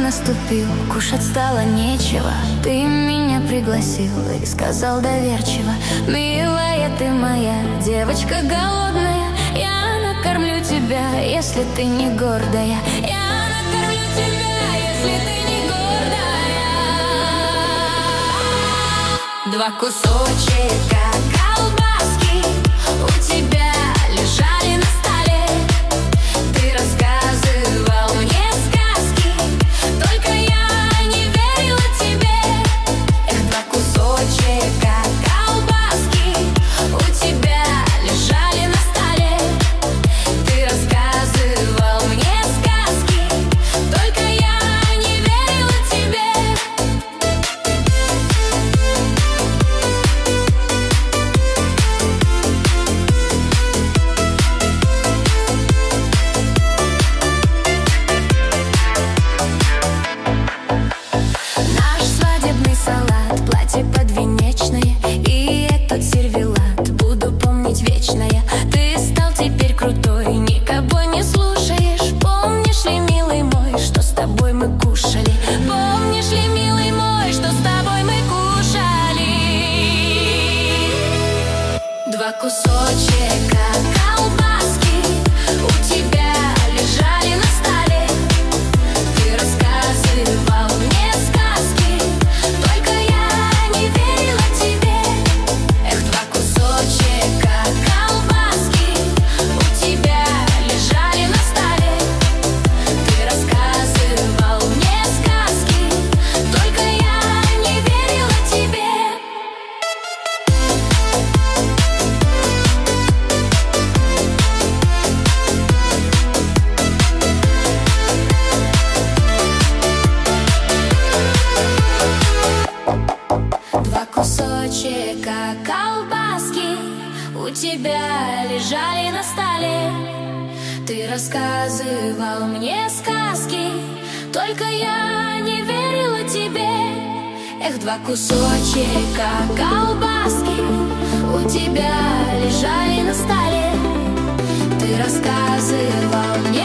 наступил, кушать стало нечего. Ты меня пригласил и сказал доверчиво: милая, ты моя девочка голодная, я накормлю тебя, если ты не гордая. Я накормлю тебя, если ты не гордая. Два кусочка колбаски у тебя лежали на столе. Ты рассказывал мне сказки, только я не верила тебе. Эх, два кусочка колбаски у тебя лежали на столе. Ты рассказывал мне сказки, только я не верила тебе. Наш свадебный салат, платье подвенечное и этот сервелат буду помнить вечно я. Ты стал теперь крутой, никого не слушаешь. Помнишь ли, милый мой, что с тобой мы кушали? Помнишь ли, милый мой, что с тобой мы кушали? Два кусочка колбаски у тебя лежали на столе. Ты рассказывал мне сказки, только я не верила тебе. Эх, два кусочка колбаски у тебя лежали на столе. Ты рассказывал мне сказки, только я не верила тебе. Два кусочка колбаски у тебя лежали на столе. Ты рассказывал мне сказки, только я не верила тебе. Эх, два кусочка колбаски у тебя лежали на столе. Ты рассказывал мне